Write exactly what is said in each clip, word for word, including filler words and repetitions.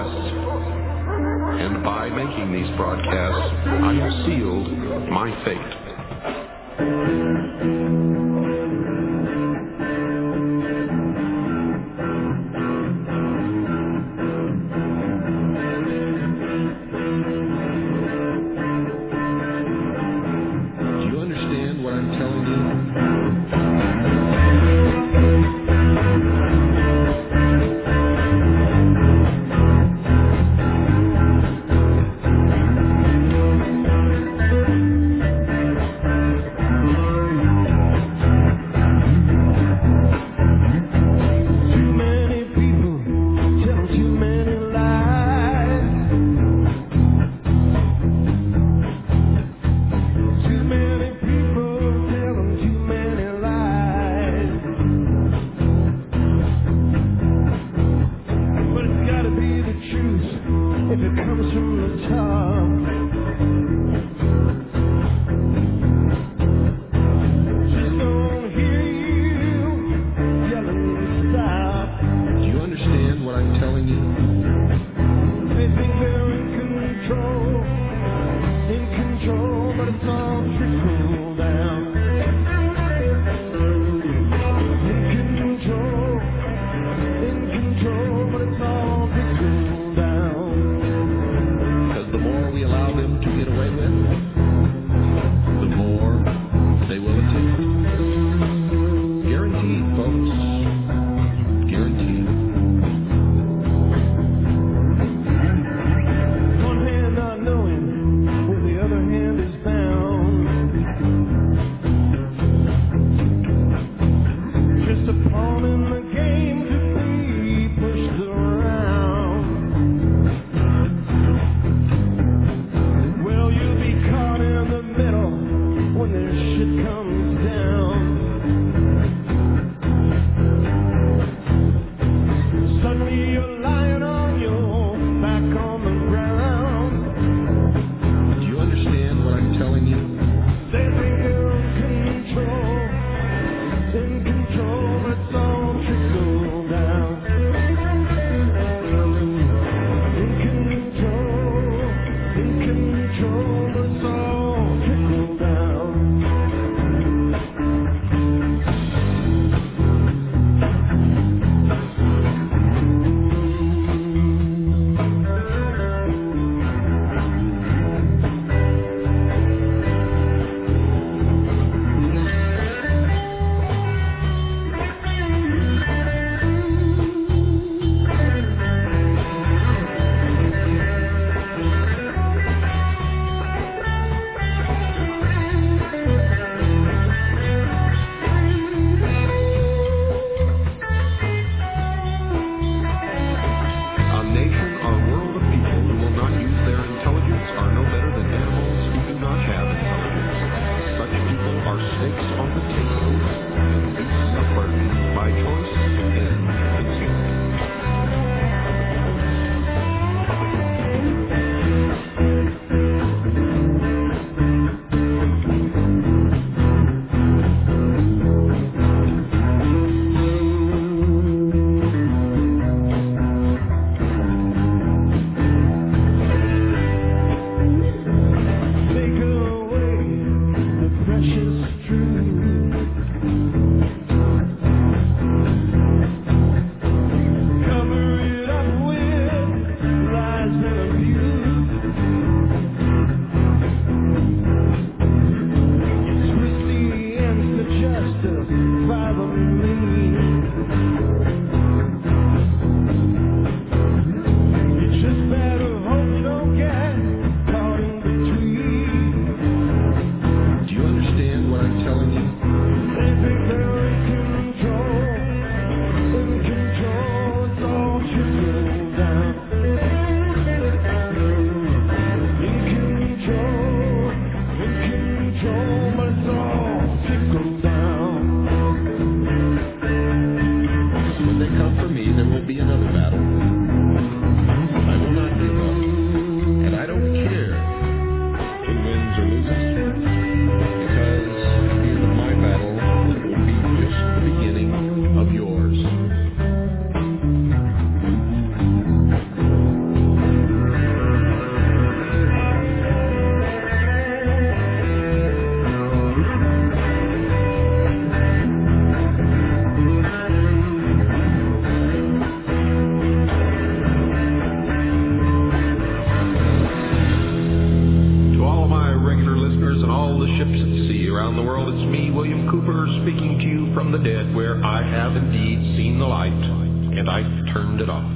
broadcasts. And by making these broadcasts, I have sealed my fate. Do you understand what I'm telling you? speaking to you from the dead, where I have indeed seen the light, and I turned it off.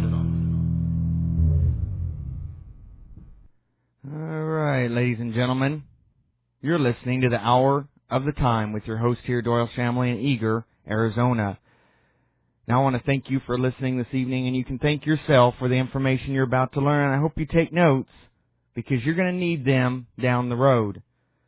All right, ladies and gentlemen, you're listening to the Hour of the Time with your host here, Doyle Shamley in Eager, Arizona. Now I want to thank you for listening this evening, and you can thank yourself for the information you're about to learn. I hope you take notes, because you're going to need them down the road.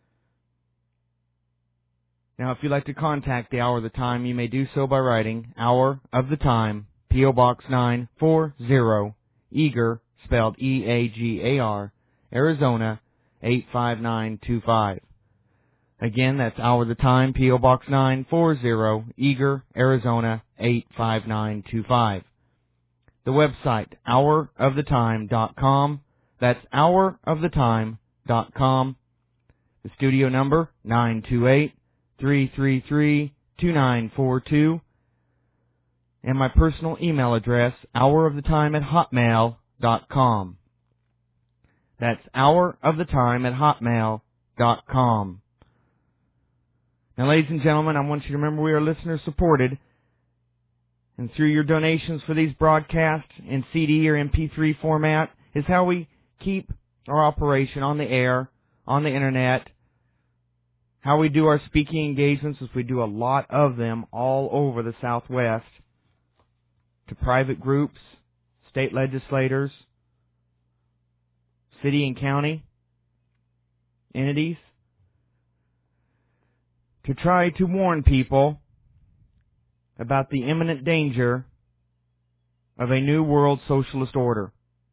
Now, if you'd like to contact the Hour of the Time, you may do so by writing Hour of the Time, P O. Box nine forty, Eager, spelled E A G A R, Arizona, eight five nine two five. Again, that's Hour of the Time, P O. Box nine forty, Eager, Arizona, eight five nine two five. The website, hour of the time dot com. That's hour of the time dot com. The studio number, nine two eight, three three three, two nine four two. And my personal email address, hourofThetime at hotmail dot com. That's hourofThetime at hotmail dot com. Now, ladies and gentlemen, I want you to remember we are listener supported, and through your donations for these broadcasts in C D or M P three format is how we keep our operation on the air, on the internet, how we do our speaking engagements, as we do a lot of them all over the Southwest, to private groups, state legislators, city and county entities, to try to warn people about the imminent danger of a new world socialist order.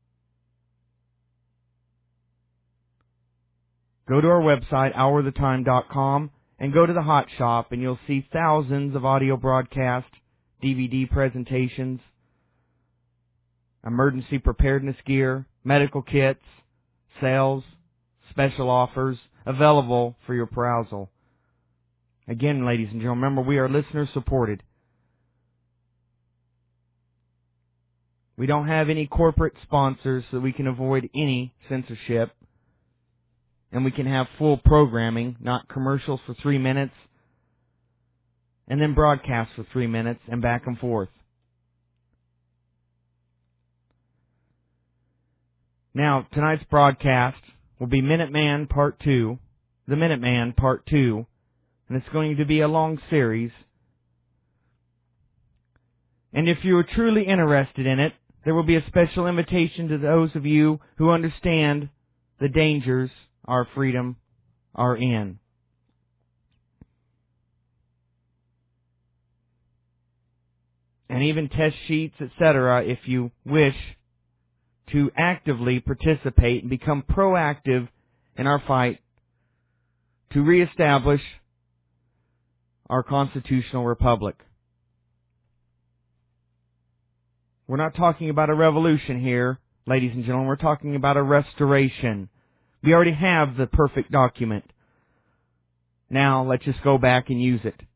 Go to our website, hour of the time dot com, and go to the Hot Shop, and you'll see thousands of audio broadcasts, D V D presentations, emergency preparedness gear, medical kits, sales, special offers available for your perusal. Again, ladies and gentlemen, remember we are listener supported. We don't have any corporate sponsors, so we can avoid any censorship. And we can have full programming, not commercials for three minutes, and then broadcasts for three minutes, and back and forth. Now, tonight's broadcast will be Minuteman Part two, the Minuteman Part two, and it's going to be a long series. And if you are truly interested in it, there will be a special invitation to those of you who understand the dangers our freedom are in. And even test sheets, et cetera, if you wish to actively participate and become proactive in our fight to reestablish our constitutional republic. We're not talking about a revolution here, ladies and gentlemen. We're talking about a restoration. We already have the perfect document. Now, let's just go back and use it.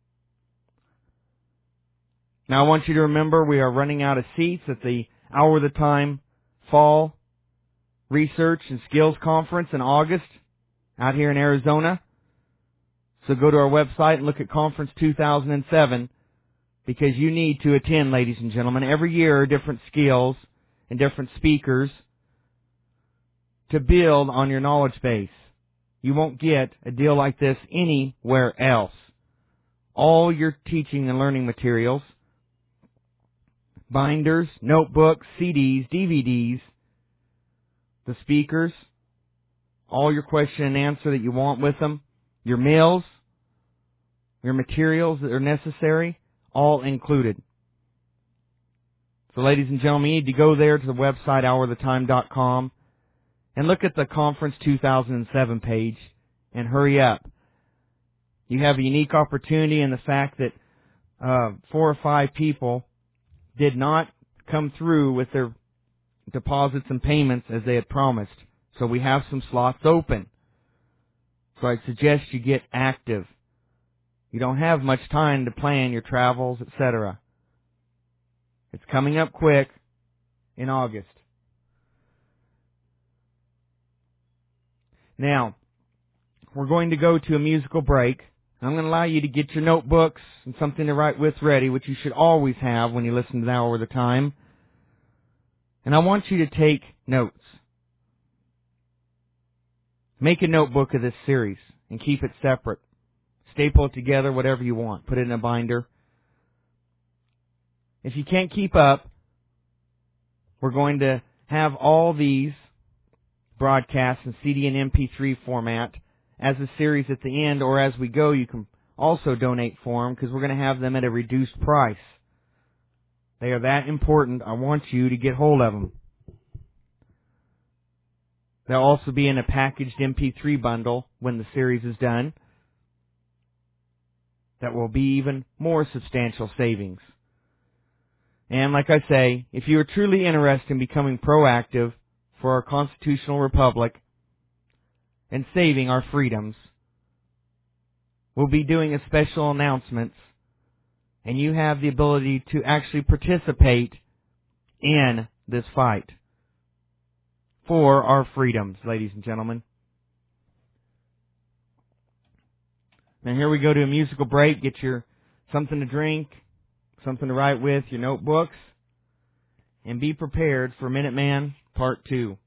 Now, I want you to remember we are running out of seats at the Hour of the Time Fall Research and Skills Conference in August out here in Arizona. So go to our website and look at Conference two thousand seven, because you need to attend, ladies and gentlemen. Every year, different skills and different speakers to build on your knowledge base. You won't get a deal like this anywhere else. All your teaching and learning materials, binders, notebooks, C Ds, D V Ds, the speakers, all your question and answer that you want with them, your meals, your materials that are necessary, all included. So, ladies and gentlemen, you need to go there to the website, hour of the time dot com, and look at the Conference two thousand seven page, and hurry up. You have a unique opportunity in the fact that uh, four or five people did not come through with their deposits and payments as they had promised. So we have some slots open. So I suggest you get active. You don't have much time to plan your travels, et cetera. It's coming up quick in August. Now, we're going to go to a musical break. I'm going to allow you to get your notebooks and something to write with ready, which you should always have when you listen to the Hour of the Time. And I want you to take notes. Make a notebook of this series and keep it separate. Staple it together, whatever you want. Put it in a binder. If you can't keep up, we're going to have all these broadcasts in C D and M P three format as a series at the end, or as we go, you can also donate for them because we're going to have them at a reduced price. They are that important. I want you to get hold of them. They'll also be in a packaged M P three bundle when the series is done. That will be even more substantial savings. And like I say, if you are truly interested in becoming proactive for our constitutional republic and saving our freedoms, we'll be doing a special announcements, and you have the ability to actually participate in this fight for our freedoms, ladies and gentlemen. Now here we go to a musical break. Get your something to drink, something to write with, your notebooks, and be prepared for Minuteman Part two.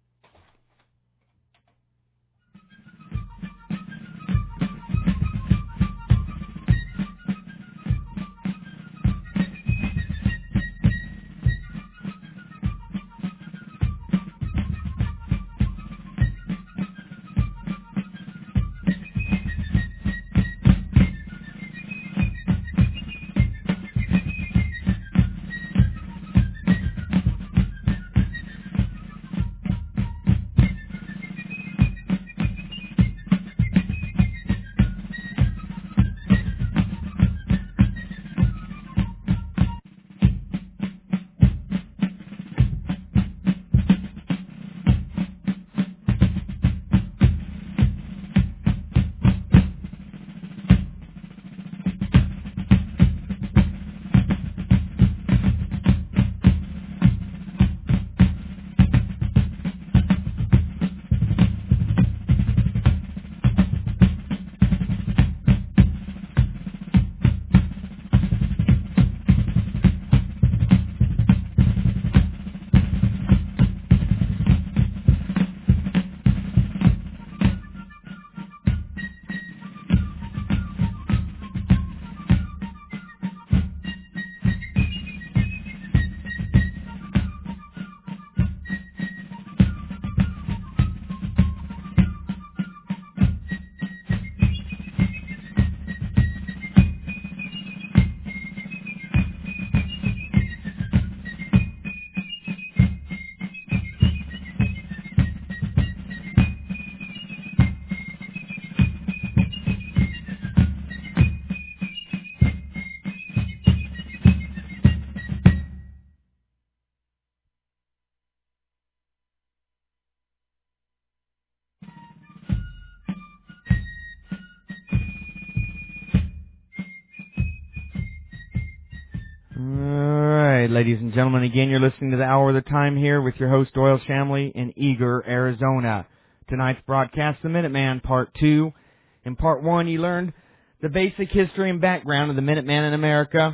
Ladies and gentlemen, again, you're listening to the Hour of the Time here with your host, Doyle Shamley, in Eager, Arizona. Tonight's broadcast, The Minuteman, Part two. In Part one, you learned the basic history and background of the Minuteman in America,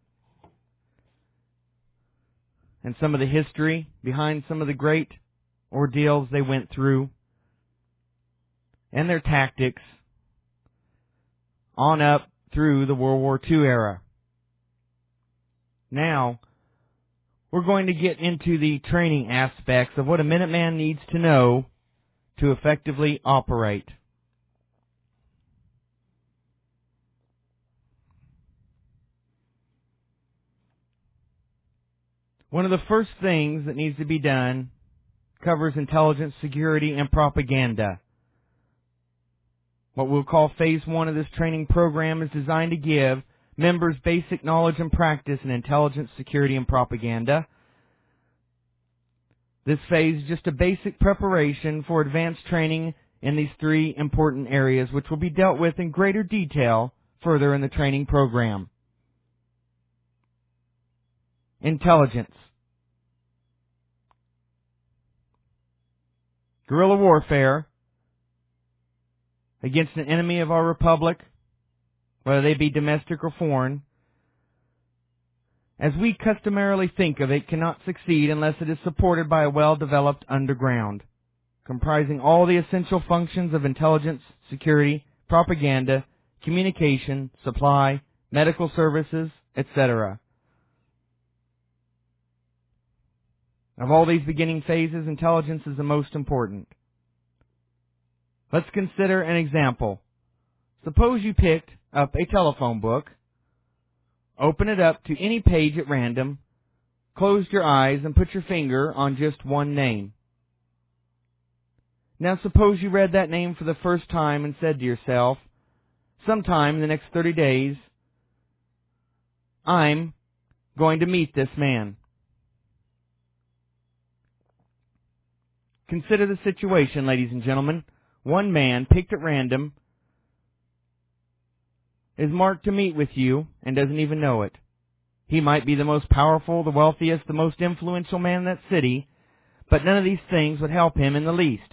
and some of the history behind some of the great ordeals they went through, and their tactics on up through the World War Two era. Now, we're going to get into the training aspects of what a Minuteman needs to know to effectively operate. One of the first things that needs to be done covers intelligence, security, and propaganda. What we'll call Phase one of this training program is designed to give members basic knowledge and practice in intelligence, security, and propaganda. This phase is just a basic preparation for advanced training in these three important areas, which will be dealt with in greater detail further in the training program. Intelligence. Guerrilla warfare against an enemy of our republic whether they be domestic or foreign, as we customarily think of it, cannot succeed unless it is supported by a well-developed underground, comprising all the essential functions of intelligence, security, propaganda, communication, supply, medical services, et cetera. Of all these beginning phases, intelligence is the most important. Let's consider an example. Suppose you picked up a telephone book, open it up to any page at random, closed your eyes, and put your finger on just one name. Now suppose you read that name for the first time and said to yourself, sometime in the next thirty days, I'm going to meet this man. Consider the situation, ladies and gentlemen. One man, picked at random, is marked to meet with you and doesn't even know it. He might be the most powerful, the wealthiest, the most influential man in that city, but none of these things would help him in the least.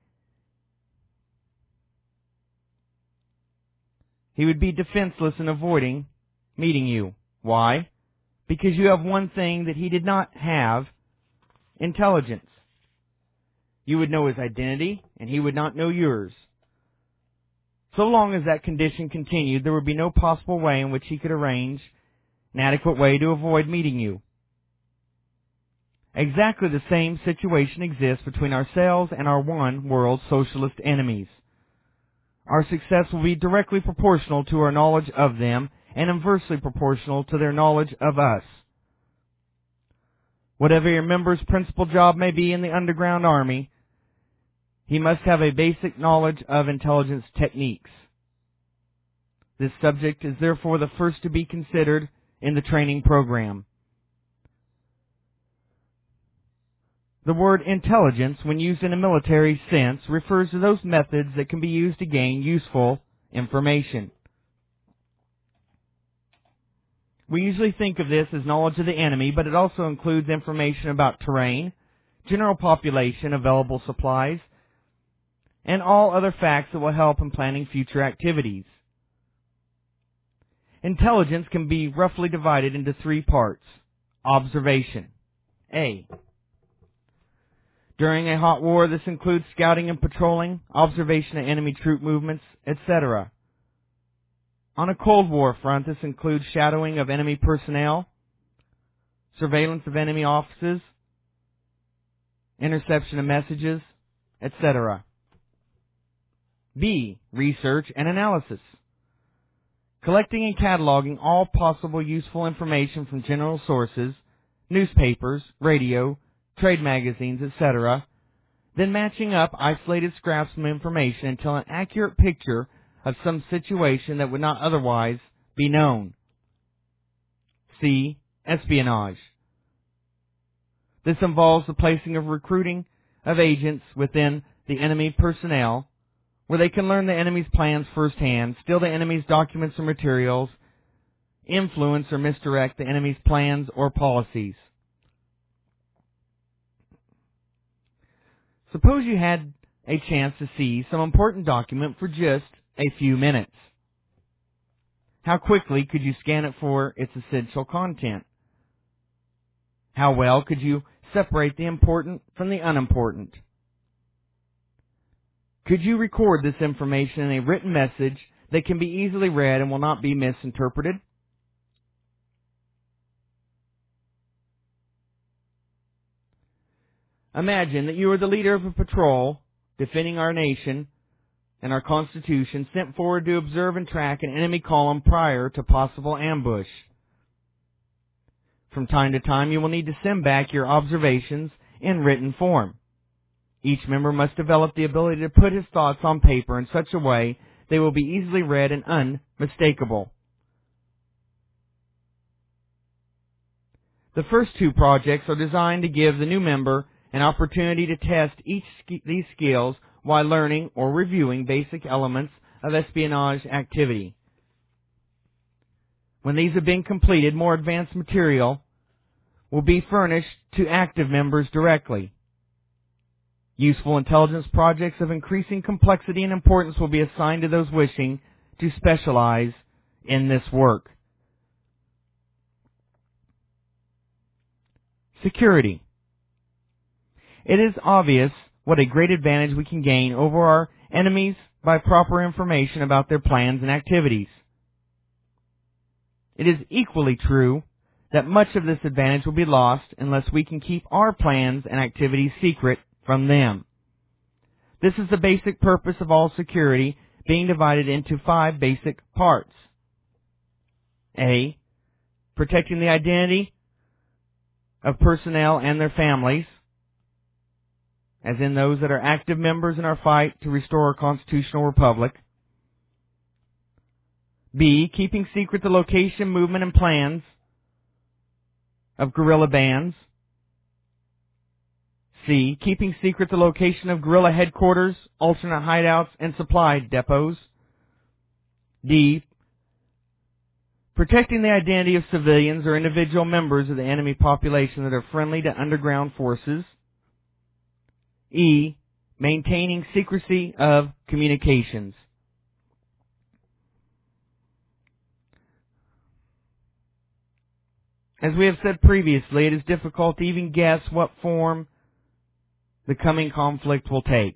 He would be defenseless in avoiding meeting you. Why? Because you have one thing that he did not have: intelligence. You would know his identity, and he would not know yours. So long as that condition continued, there would be no possible way in which he could arrange an adequate way to avoid meeting you. Exactly the same situation exists between ourselves and our one world socialist enemies. Our success will be directly proportional to our knowledge of them and inversely proportional to their knowledge of us. Whatever your member's principal job may be in the underground army, he must have a basic knowledge of intelligence techniques. This subject is therefore the first to be considered in the training program. The word intelligence, when used in a military sense, refers to those methods that can be used to gain useful information. We usually think of this as knowledge of the enemy, but it also includes information about terrain, general population, available supplies, and all other facts that will help in planning future activities. Intelligence can be roughly divided into three parts. Observation. A. During a hot war, this includes scouting and patrolling, observation of enemy troop movements, et cetera. On a Cold War front, this includes shadowing of enemy personnel, surveillance of enemy offices, interception of messages, et cetera. B. Research and analysis. Collecting and cataloging all possible useful information from general sources, newspapers, radio, trade magazines, et cetera, then matching up isolated scraps of information until an accurate picture of some situation that would not otherwise be known. C. Espionage. This involves the placing of recruiting of agents within the enemy personnel, where they can learn the enemy's plans firsthand, steal the enemy's documents or materials, influence or misdirect the enemy's plans or policies. Suppose you had a chance to see some important document for just a few minutes. How quickly could you scan it for its essential content? How well could you separate the important from the unimportant? Could you record this information in a written message that can be easily read and will not be misinterpreted? Imagine that you are the leader of a patrol defending our nation and our Constitution, sent forward to observe and track an enemy column prior to possible ambush. From time to time, you will need to send back your observations in written form. Each member must develop the ability to put his thoughts on paper in such a way they will be easily read and unmistakable. The first two projects are designed to give the new member an opportunity to test each sk- these skills while learning or reviewing basic elements of espionage activity. When these have been completed, more advanced material will be furnished to active members directly. Useful intelligence projects of increasing complexity and importance will be assigned to those wishing to specialize in this work. Security. It is obvious what a great advantage we can gain over our enemies by proper information about their plans and activities. It is equally true that much of this advantage will be lost unless we can keep our plans and activities secret from them. This is the basic purpose of all security, being divided into five basic parts. A. Protecting the identity of personnel and their families, as in those that are active members in our fight to restore our constitutional republic. B. Keeping secret the location, movement, and plans of guerrilla bands. C. Keeping secret the location of guerrilla headquarters, alternate hideouts, and supply depots. D. Protecting the identity of civilians or individual members of the enemy population that are friendly to underground forces. E. Maintaining secrecy of communications. As we have said previously, it is difficult to even guess what form the coming conflict will take.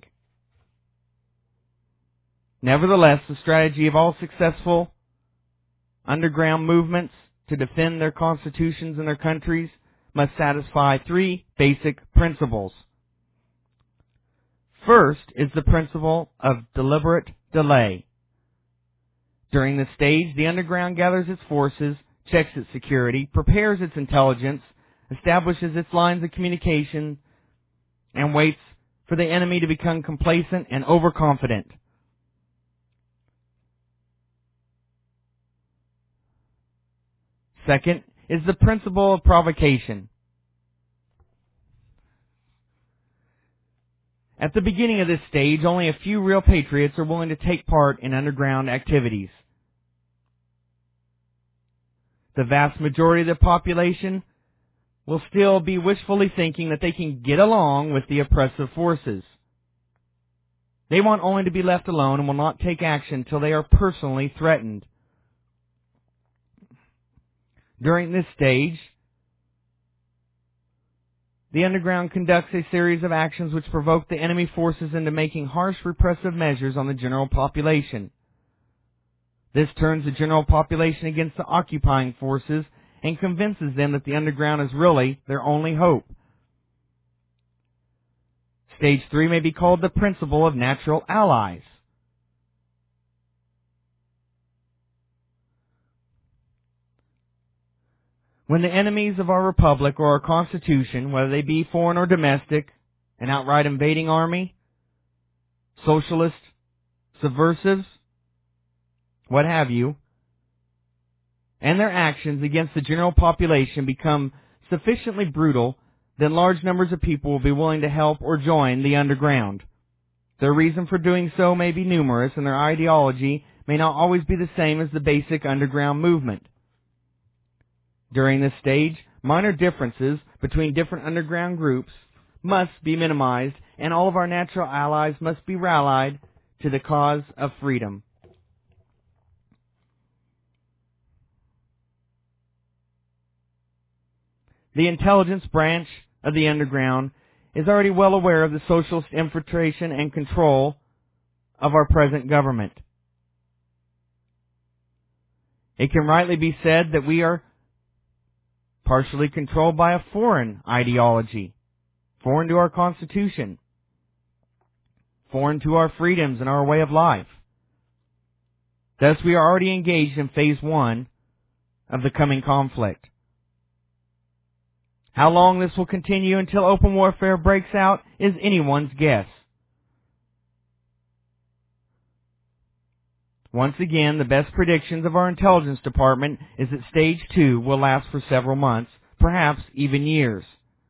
Nevertheless, the strategy of all successful underground movements to defend their constitutions and their countries must satisfy three basic principles. First is the principle of deliberate delay. During this stage, the underground gathers its forces, checks its security, prepares its intelligence, establishes its lines of communication, and waits for the enemy to become complacent and overconfident. Second is the principle of provocation. At the beginning of this stage, only a few real patriots are willing to take part in underground activities. The vast majority of the population will still be wishfully thinking that they can get along with the oppressive forces. They want only to be left alone and will not take action until they are personally threatened. During this stage, the underground conducts a series of actions which provoke the enemy forces into making harsh repressive measures on the general population. This turns the general population against the occupying forces and convinces them that the underground is really their only hope. Stage three may be called the principle of natural allies. When the enemies of our republic or our constitution, whether they be foreign or domestic, an outright invading army, socialists, subversives, what have you, and their actions against the general population become sufficiently brutal, then large numbers of people will be willing to help or join the underground. Their reason for doing so may be numerous, and their ideology may not always be the same as the basic underground movement. During this stage, minor differences between different underground groups must be minimized, and all of our natural allies must be rallied to the cause of freedom. The intelligence branch of the underground is already well aware of the socialist infiltration and control of our present government. It can rightly be said that we are partially controlled by a foreign ideology, foreign to our Constitution, foreign to our freedoms and our way of life. Thus, we are already engaged in phase one of the coming conflict. How long this will continue until open warfare breaks out is anyone's guess. Once again, the best predictions of our intelligence department is that stage two will last for several months, perhaps even years.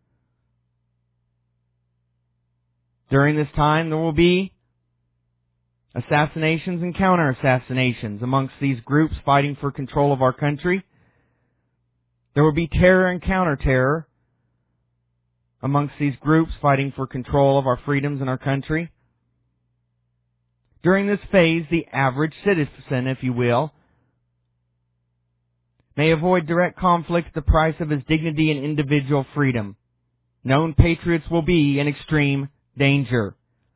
During this time, there will be assassinations and counter-assassinations amongst these groups fighting for control of our country. There will be terror and counter-terror amongst these groups fighting for control of our freedoms in our country. During this phase, the average citizen, if you will, may avoid direct conflict at the price of his dignity and individual freedom. Known patriots will be in extreme danger.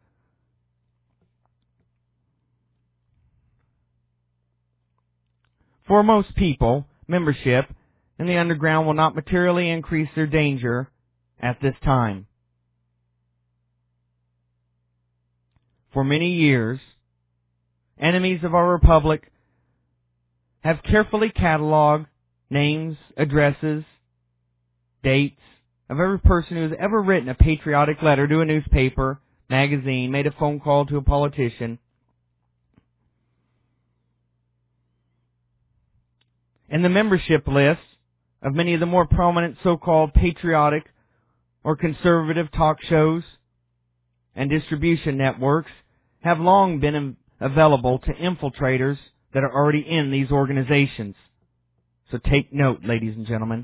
For most people, membership in the underground will not materially increase their danger at this time. For many years, enemies of our republic have carefully cataloged names, addresses, dates of every person who has ever written a patriotic letter to a newspaper, magazine, made a phone call to a politician. And the membership lists of many of the more prominent so-called patriotic or conservative talk shows and distribution networks have long been available to infiltrators that are already in these organizations. So take note, ladies and gentlemen.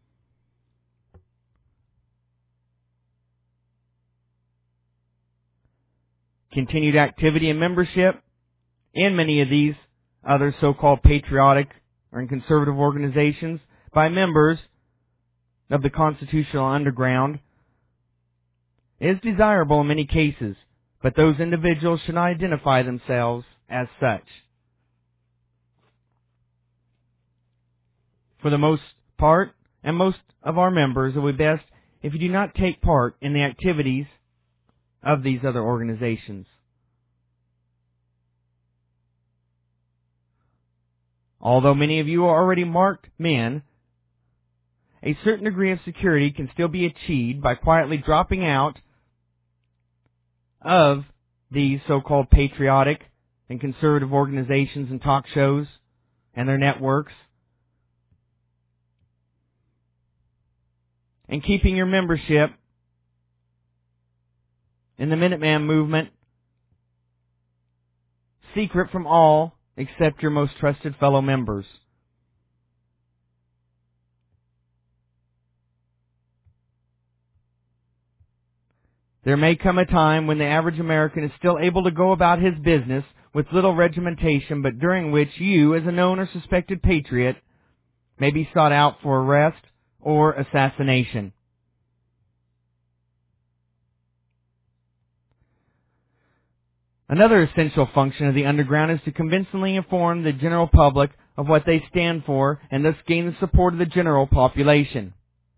Continued activity and membership in many of these other so-called patriotic or conservative organizations by members of the constitutional underground is desirable in many cases, but those individuals should not identify themselves as such. For the most part, and most of our members, it would be best if you do not take part in the activities of these other organizations. Although many of you are already marked men, a certain degree of security can still be achieved by quietly dropping out of these so-called patriotic and conservative organizations and talk shows and their networks, and keeping your membership in the Minuteman movement secret from all except your most trusted fellow members. There may come a time when the average American is still able to go about his business with little regimentation, but during which you, as a known or suspected patriot, may be sought out for arrest or assassination. Another essential function of the underground is to convincingly inform the general public of what they stand for and thus gain the support of the general population.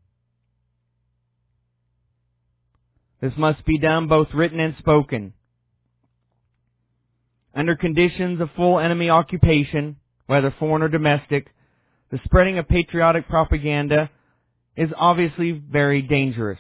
This must be done both written and spoken. Under conditions of full enemy occupation, whether foreign or domestic, the spreading of patriotic propaganda is obviously very dangerous.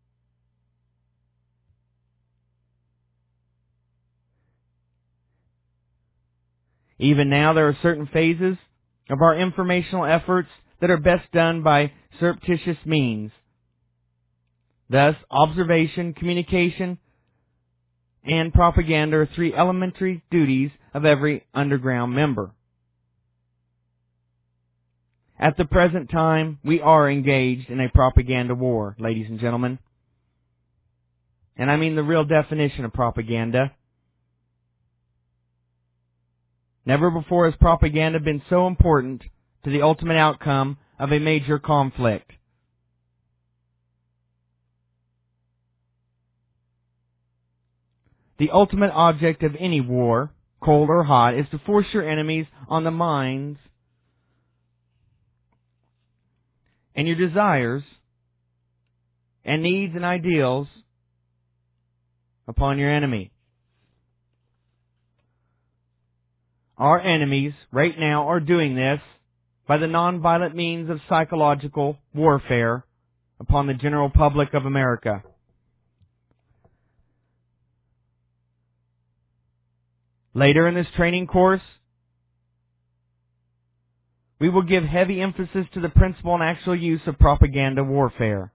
Even now, there are certain phases of our informational efforts that are best done by surreptitious means. Thus, observation, communication, and propaganda are three elementary duties of every underground member. At the present time, we are engaged in a propaganda war, ladies and gentlemen. And I mean the real definition of propaganda. Never before has propaganda been so important to the ultimate outcome of a major conflict. The ultimate object of any war, cold or hot, is to force your enemies on the minds and your desires and needs and ideals upon your enemy. Our enemies right now are doing this by the nonviolent means of psychological warfare upon the general public of America. Later in this training course, we will give heavy emphasis to the principle and actual use of propaganda warfare.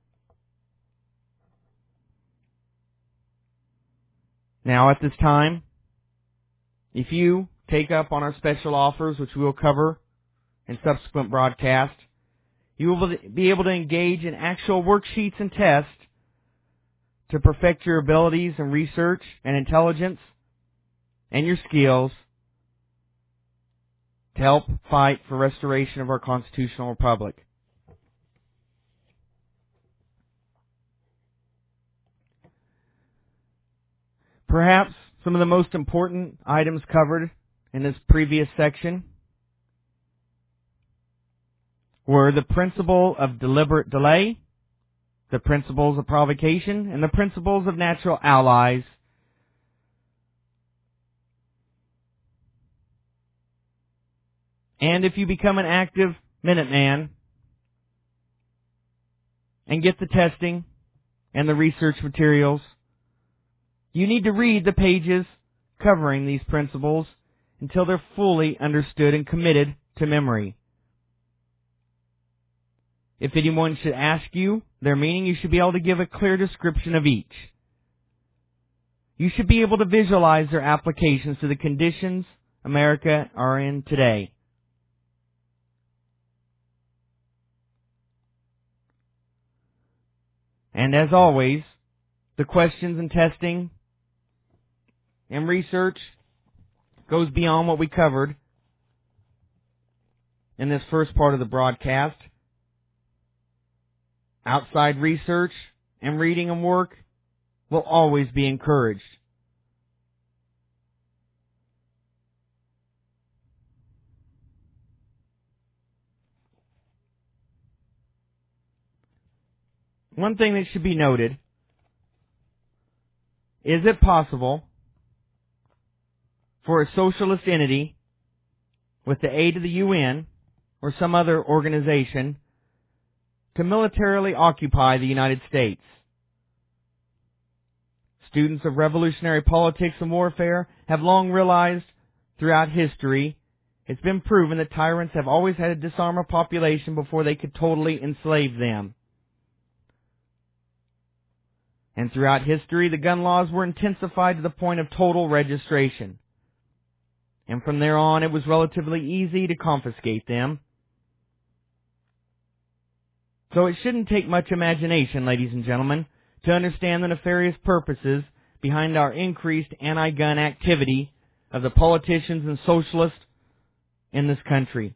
Now, at this time, if you take up on our special offers, which we will cover in subsequent broadcasts, you will be able to engage in actual worksheets and tests to perfect your abilities in research and intelligence and your skills to help fight for restoration of our constitutional republic. Perhaps some of the most important items covered in this previous section were the principle of deliberate delay, the principles of provocation, and the principles of natural allies. And if you become an active Minuteman and get the testing and the research materials, you need to read the pages covering these principles until they're fully understood and committed to memory. If anyone should ask you their meaning, you should be able to give a clear description of each. You should be able to visualize their applications to the conditions America are in today. And as always, the questions and testing and research goes beyond what we covered in this first part of the broadcast. Outside research and reading and work will always be encouraged. One thing that should be noted, is it possible for a socialist entity with the aid of the U N or some other organization to militarily occupy the United States? Students of revolutionary politics and warfare have long realized throughout history it's been proven that tyrants have always had to disarm a population before they could totally enslave them. And throughout history, the gun laws were intensified to the point of total registration. And from there on, it was relatively easy to confiscate them. So it shouldn't take much imagination, ladies and gentlemen, to understand the nefarious purposes behind our increased anti-gun activity of the politicians and socialists in this country.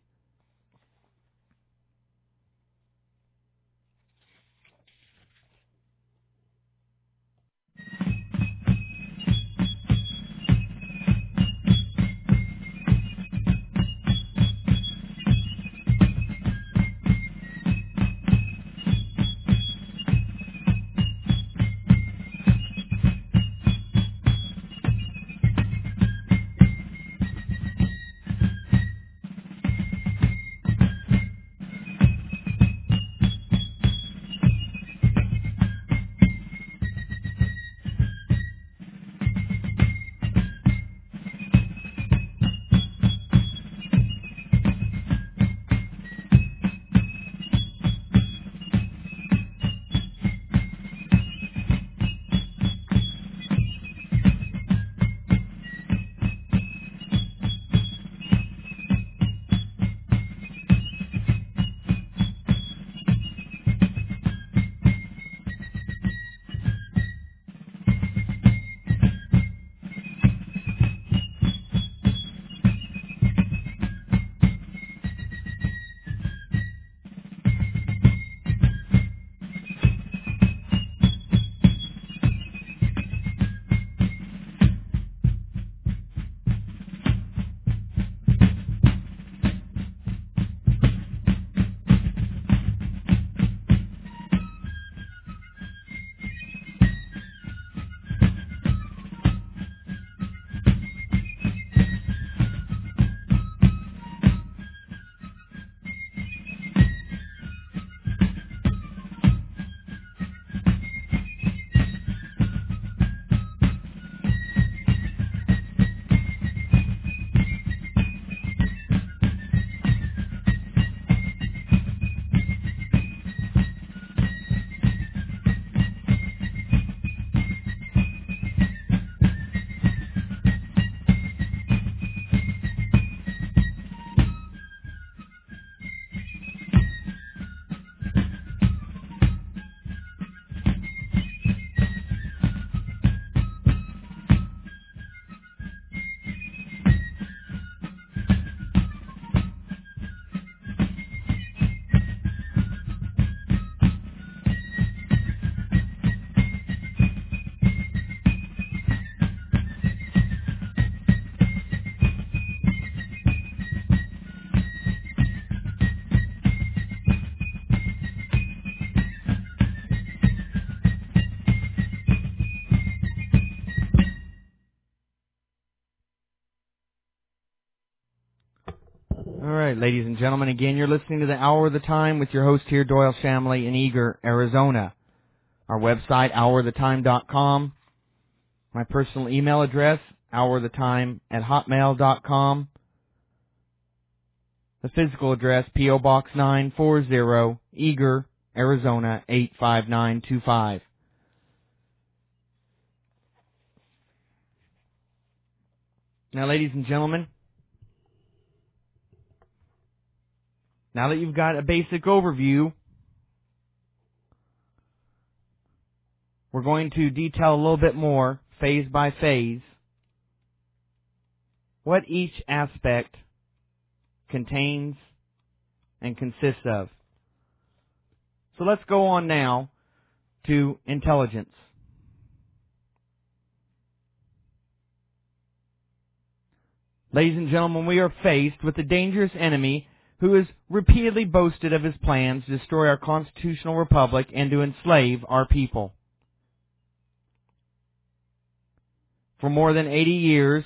right, ladies and gentlemen, again, you're listening to the Hour of the Time with your host here, Doyle Shamley in Eager, Arizona. Our website, hour of the time dot com. My personal email address, hour of the time at hotmail dot com. The physical address, P O. Box nine forty, Eager, Arizona, eight five nine two five. Now, ladies and gentlemen, now that you've got a basic overview, we're going to detail a little bit more, phase by phase, what each aspect contains and consists of. So let's go on now to intelligence. Ladies and gentlemen, we are faced with a dangerous enemy who has repeatedly boasted of his plans to destroy our constitutional republic and to enslave our people. For more than eighty years,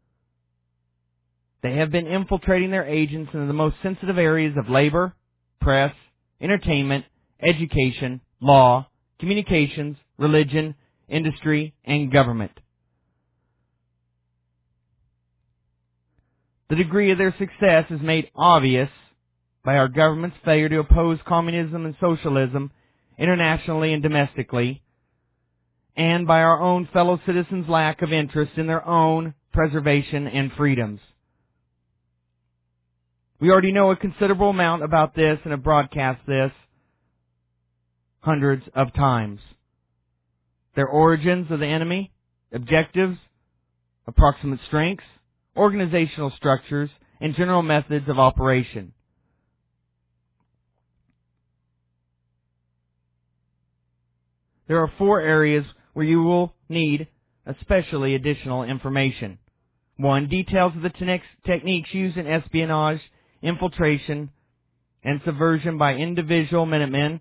they have been infiltrating their agents into the most sensitive areas of labor, press, entertainment, education, law, communications, religion, industry, and government. The degree of their success is made obvious by our government's failure to oppose communism and socialism internationally and domestically, and by our own fellow citizens' lack of interest in their own preservation and freedoms. We already know a considerable amount about this and have broadcast this hundreds of times. Their origins of the enemy, objectives, approximate strengths, organizational structures, and general methods of operation. There are four areas where you will need especially additional information. One, details of the te- techniques used in espionage, infiltration, and subversion by individual Minutemen,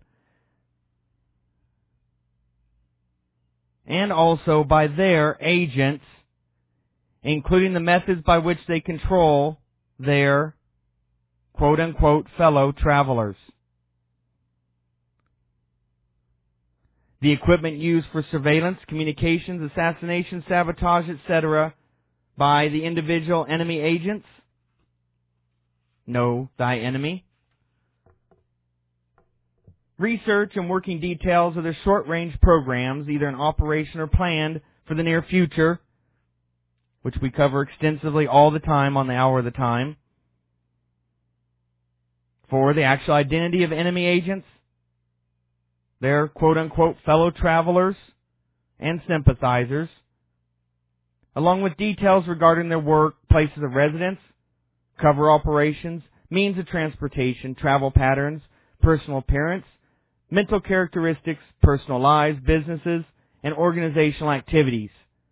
and also by their agents, including the methods by which they control their quote-unquote fellow travelers. The equipment used for surveillance, communications, assassination, sabotage, et cetera by the individual enemy agents. Know thy enemy. Research and working details of their short-range programs, either in operation or planned for the near future, which we cover extensively all the time on the Hour of the Time. For the actual identity of enemy agents, their quote-unquote fellow travelers and sympathizers, along with details regarding their work, places of residence, cover operations, means of transportation, travel patterns, personal appearance, mental characteristics, personal lives, businesses, and organizational activities.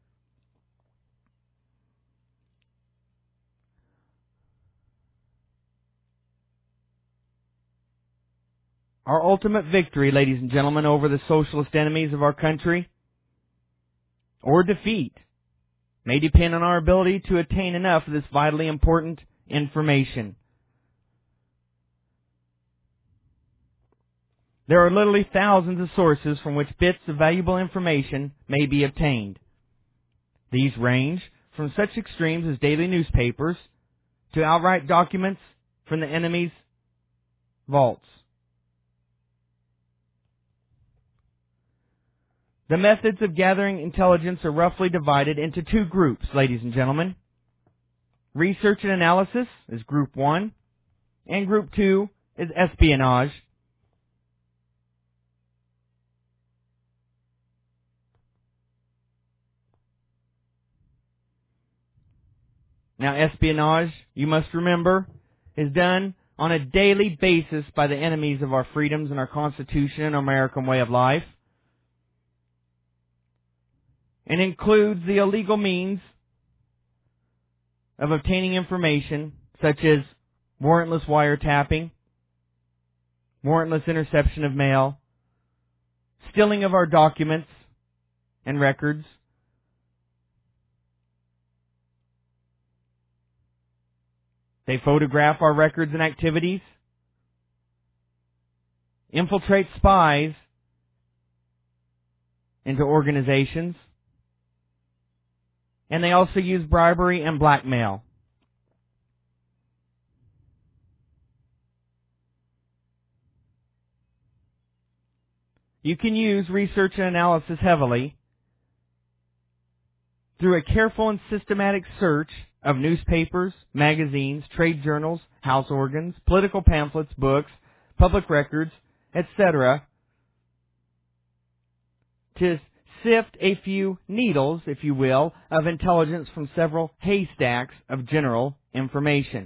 Our ultimate victory, ladies and gentlemen, over the socialist enemies of our country, or defeat, may depend on our ability to attain enough of this vitally important information. There are literally thousands of sources from which bits of valuable information may be obtained. These range from such extremes as daily newspapers to outright documents from the enemy's vaults. The methods of gathering intelligence are roughly divided into two groups, ladies and gentlemen. Research and analysis is group one, and group two is espionage. Now, espionage, you must remember, is done on a daily basis by the enemies of our freedoms and our Constitution and our American way of life, and includes the illegal means of obtaining information such as warrantless wiretapping, warrantless interception of mail, stealing of our documents and records, They photograph our records and activities, infiltrate spies into organizations, and they also use bribery and blackmail. You can use research and analysis heavily through a careful and systematic search of newspapers, magazines, trade journals, house organs, political pamphlets, books, public records, et cetera, to sift a few needles, if you will, of intelligence from several haystacks of general information.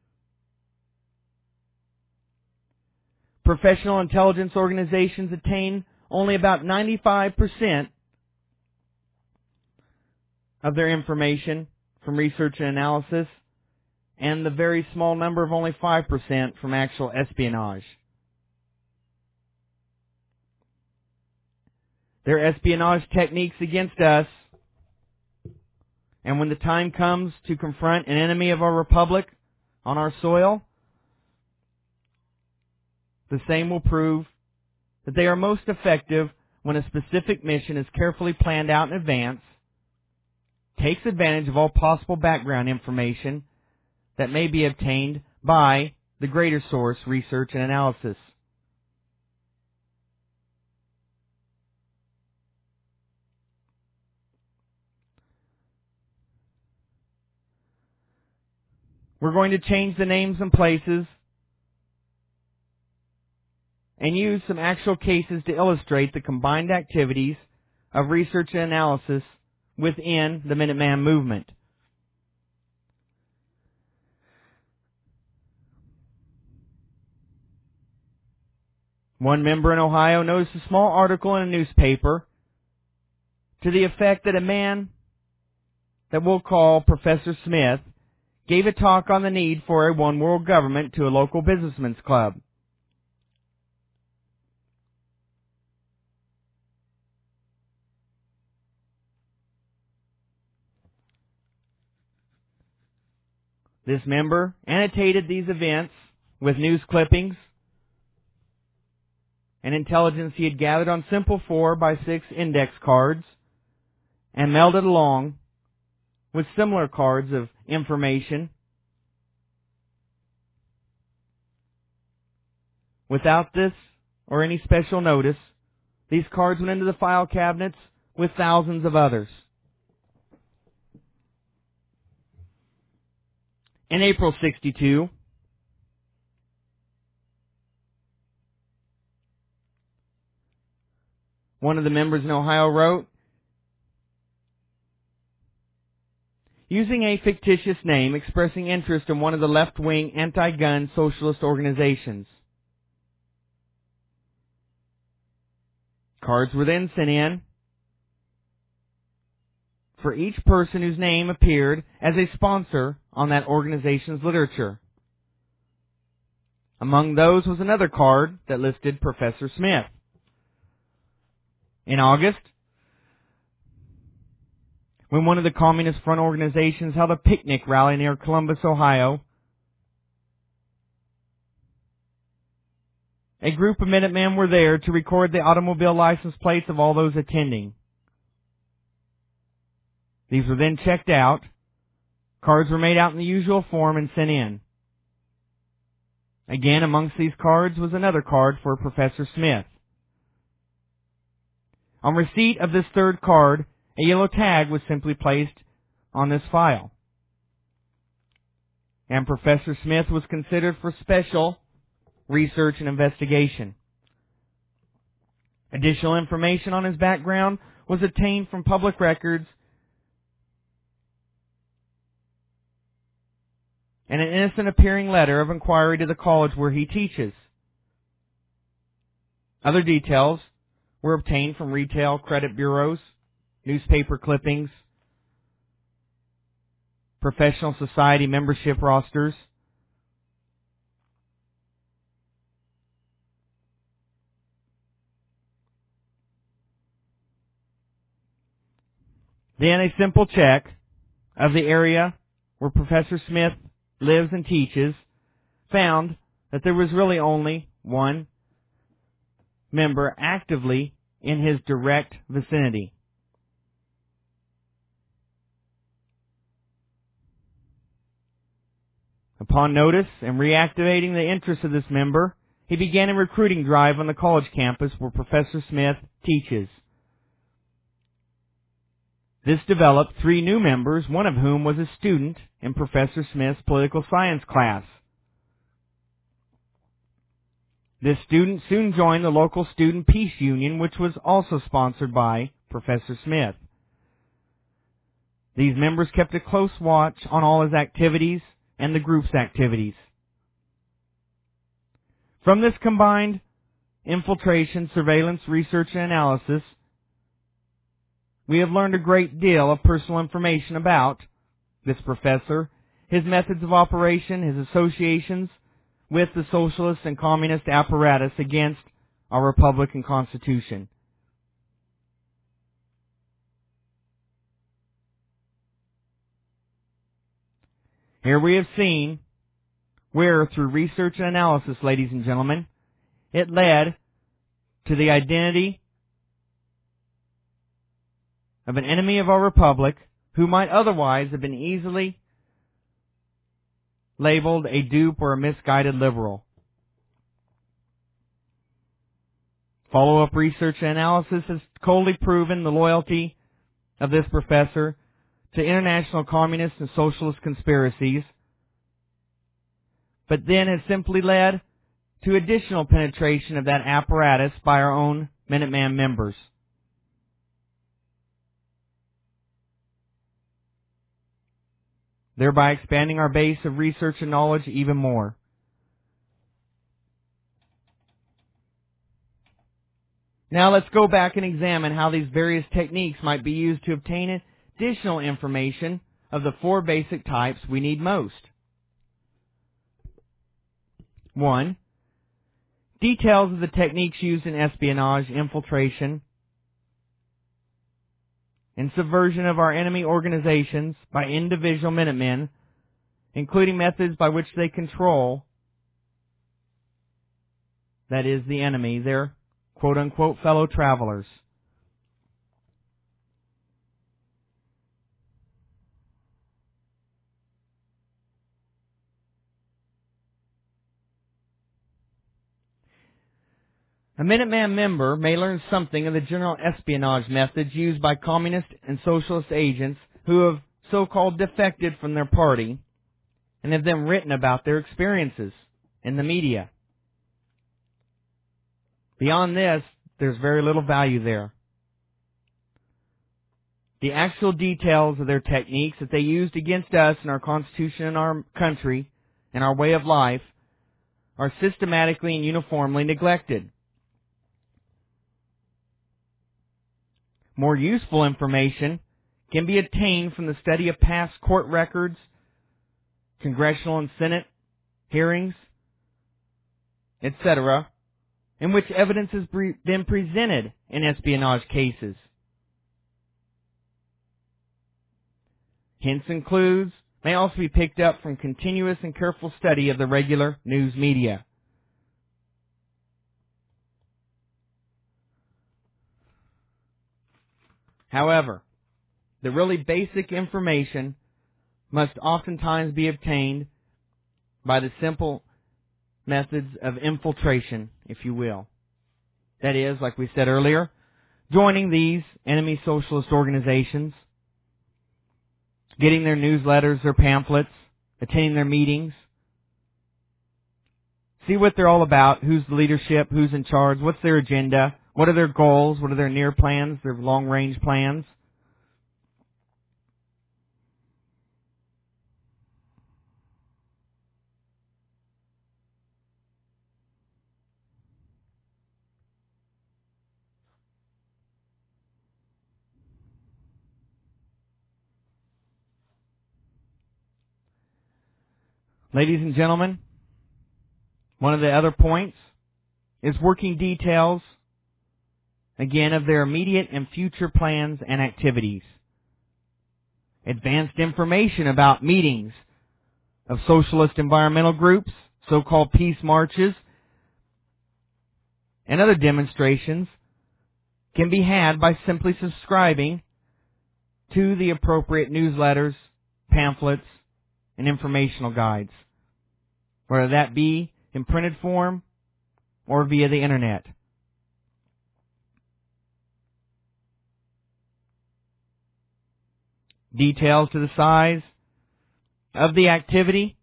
Professional intelligence organizations attain only about ninety-five percent of their information from research and analysis, and the very small number of only five percent from actual espionage. Their espionage techniques against us, and when the time comes to confront an enemy of our republic on our soil, the same will prove that they are most effective when a specific mission is carefully planned out in advance, takes advantage of all possible background information that may be obtained by the greater source, research and analysis. We're going to change the names and places and use some actual cases to illustrate the combined activities of research and analysis within the Minuteman movement. One member in Ohio noticed a small article in a newspaper to the effect that a man that we'll call Professor Smith gave a talk on the need for a one world government to a local businessmen's club. This member annotated these events with news clippings and intelligence he had gathered on simple four by six index cards and mailed it along with similar cards of information. Without this or any special notice, these cards went into the file cabinets with thousands of others. In April sixty-two, one of the members in Ohio wrote, using a fictitious name expressing interest in one of the left-wing anti-gun socialist organizations. Cards were then sent in for each person whose name appeared as a sponsor on that organization's literature. Among those was another card that listed Professor Smith. In August, when one of the Communist Front organizations held a picnic rally near Columbus, Ohio, a group of Minutemen were there to record the automobile license plates of all those attending. These were then checked out. Cards were made out in the usual form and sent in. Again, amongst these cards was another card for Professor Smith. On receipt of this third card, a yellow tag was simply placed on this file. And Professor Smith was considered for special research and investigation. Additional information on his background was obtained from public records and an innocent appearing letter of inquiry to the college where he teaches. Other details were obtained from retail credit bureaus, newspaper clippings, professional society membership rosters. Then a simple check of the area where Professor Smith lives and teaches, found that there was really only one member actively in his direct vicinity. Upon notice and reactivating the interest of this member, he began a recruiting drive on the college campus where Professor Smith teaches. This developed three new members, one of whom was a student in Professor Smith's political science class. This student soon joined the local Student Peace Union, which was also sponsored by Professor Smith. These members kept a close watch on all his activities and the group's activities. From this combined infiltration, surveillance, research, and analysis, we have learned a great deal of personal information about this professor, his methods of operation, his associations with the socialist and communist apparatus against our Republican Constitution. Here we have seen where, through research and analysis, ladies and gentlemen, it led to the identity of an enemy of our republic who might otherwise have been easily labeled a dupe or a misguided liberal. Follow-up research and analysis has coldly proven the loyalty of this professor to international communist and socialist conspiracies, but then has simply led to additional penetration of that apparatus by our own Minuteman members. Thereby expanding our base of research and knowledge even more. Now let's go back and examine how these various techniques might be used to obtain additional information of the four basic types we need most. One, details of the techniques used in espionage, infiltration, and subversion of our enemy organizations by individual Minutemen, including methods by which they control, that is, the enemy, their quote-unquote fellow travelers. A Minuteman member may learn something of the general espionage methods used by communist and socialist agents who have so-called defected from their party and have then written about their experiences in the media. Beyond this, there's very little value there. The actual details of their techniques that they used against us and our Constitution and our country and our way of life are systematically and uniformly neglected. More useful information can be obtained from the study of past court records, congressional and Senate hearings, et cetera, in which evidence has been presented in espionage cases. Hints and clues may also be picked up from continuous and careful study of the regular news media. However, the really basic information must oftentimes be obtained by the simple methods of infiltration, if you will. That is, like we said earlier, joining these enemy socialist organizations, getting their newsletters, their pamphlets, attending their meetings, see what they're all about, who's the leadership, who's in charge, what's their agenda, what are their goals, what are their near plans, their long-range plans. Ladies and gentlemen, one of the other points is working details, again, of their immediate and future plans and activities. Advanced information about meetings of socialist environmental groups, so-called peace marches, and other demonstrations can be had by simply subscribing to the appropriate newsletters, pamphlets, and informational guides, whether that be in printed form or via the internet. Details to the size of the activity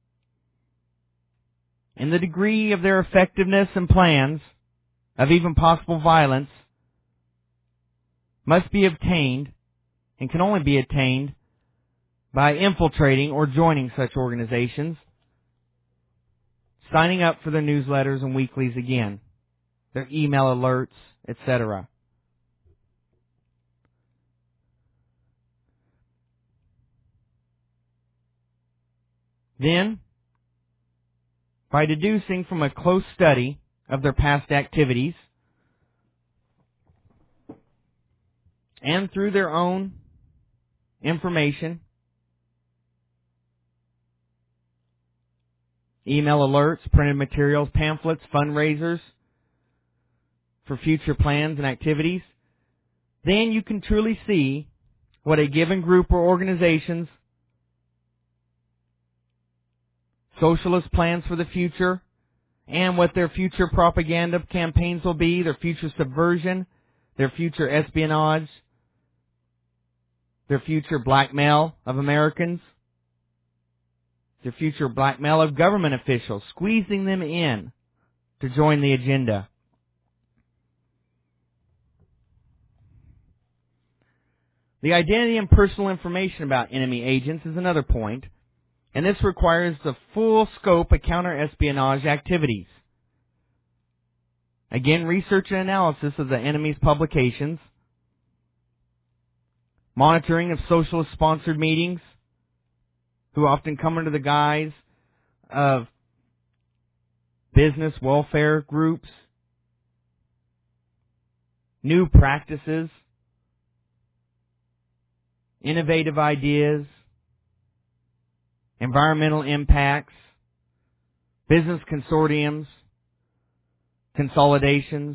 and the degree of their effectiveness and plans of even possible violence must be obtained and can only be attained by infiltrating or joining such organizations, signing up for their newsletters and weeklies again, their email alerts, et cetera. Then, by deducing from a close study of their past activities and through their own information, email alerts, printed materials, pamphlets, fundraisers for future plans and activities, then you can truly see what a given group or organization's socialist plans for the future and what their future propaganda campaigns will be, their future subversion, their future espionage, their future blackmail of Americans, their future blackmail of government officials, squeezing them in to join the agenda. The identity and personal information about enemy agents is another point, and this requires the full scope of counter-espionage activities. Again, research and analysis of the enemy's publications, monitoring of socialist-sponsored meetings, who often come under the guise of business welfare groups, new practices, innovative ideas, environmental impacts, business consortiums, consolidations,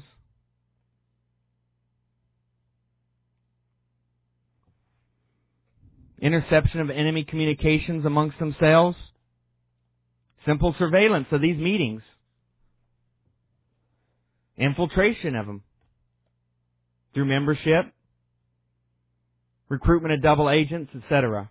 interception of enemy communications amongst themselves, simple surveillance of these meetings, infiltration of them through membership, recruitment of double agents, et cetera.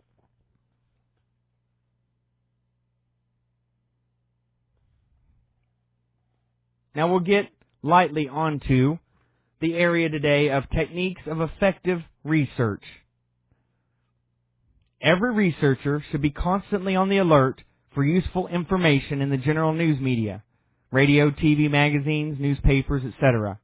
Now we'll get lightly onto the area today of techniques of effective research. Every researcher should be constantly on the alert for useful information in the general news media, radio, T V, magazines, newspapers, et cetera.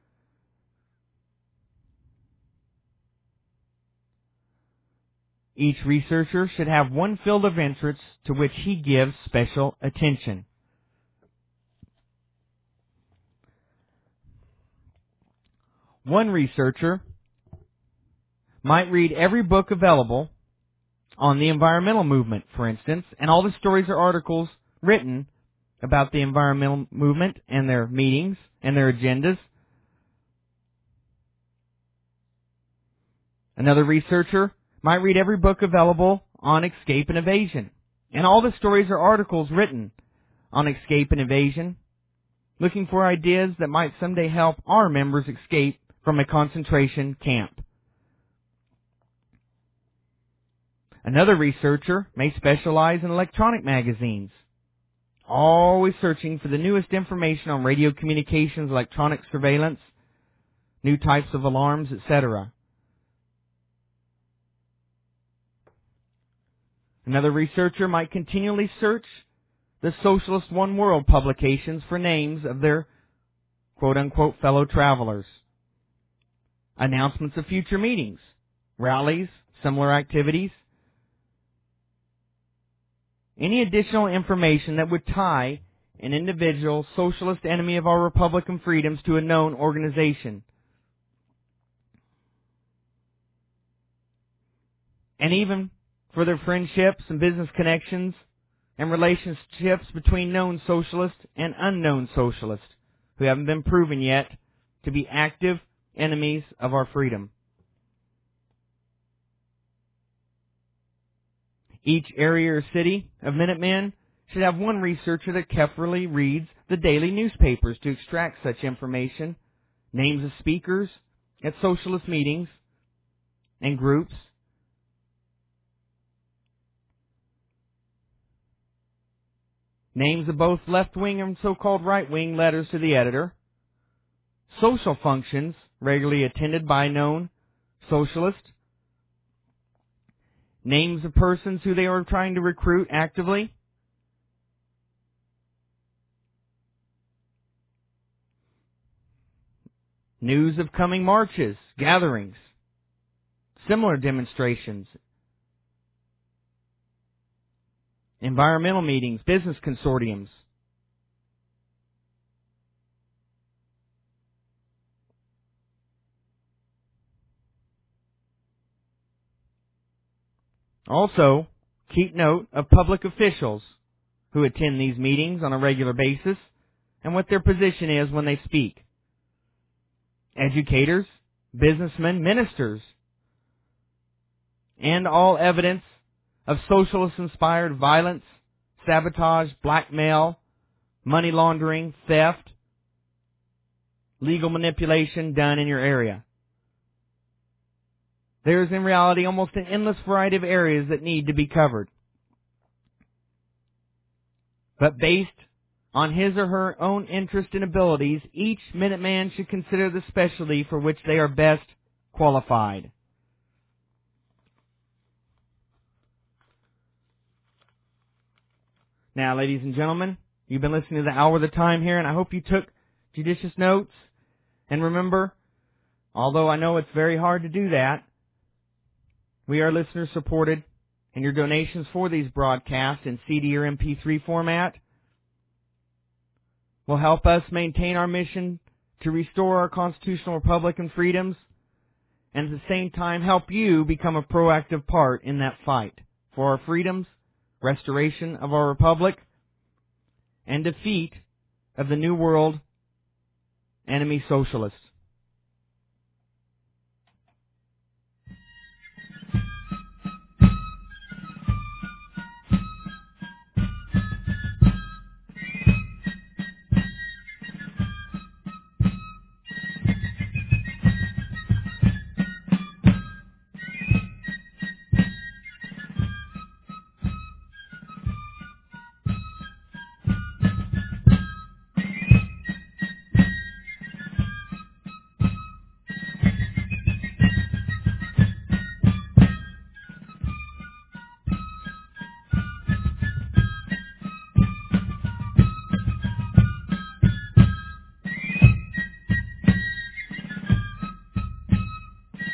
Each researcher should have one field of interest to which he gives special attention. One researcher might read every book available on the environmental movement, for instance, and all the stories or articles written about the environmental movement and their meetings and their agendas. Another researcher might read every book available on escape and evasion and all the stories or articles written on escape and evasion, looking for ideas that might someday help our members escape from a concentration camp. Another researcher may specialize in electronic magazines, always searching for the newest information on radio communications, electronic surveillance, new types of alarms, et cetera. Another researcher might continually search the Socialist One World publications for names of their quote-unquote fellow travelers, announcements of future meetings, rallies, similar activities, any additional information that would tie an individual socialist enemy of our Republican freedoms to a known organization. And even for their friendships and business connections and relationships between known socialists and unknown socialists who haven't been proven yet to be active enemies of our freedom. Each area or city of Minutemen should have one researcher that carefully reads the daily newspapers to extract such information, names of speakers at socialist meetings and groups, names of both left-wing and so-called right-wing letters to the editor, social functions regularly attended by known socialists, names of persons who they are trying to recruit actively, news of coming marches, gatherings, similar demonstrations, environmental meetings, business consortiums. Also, keep note of public officials who attend these meetings on a regular basis and what their position is when they speak. Educators, businessmen, ministers, and all evidence of socialist-inspired violence, sabotage, blackmail, money laundering, theft, legal manipulation done in your area. There is in reality almost an endless variety of areas that need to be covered. But based on his or her own interest and abilities, each Minuteman should consider the specialty for which they are best qualified. Now, ladies and gentlemen, you've been listening to the Hour of the Time here, and I hope you took judicious notes. And remember, although I know it's very hard to do that, we are listener supported, and your donations for these broadcasts in C D or M P three format will help us maintain our mission to restore our constitutional republic and freedoms, and at the same time help you become a proactive part in that fight for our freedoms, restoration of our republic, and defeat of the New World enemy socialists.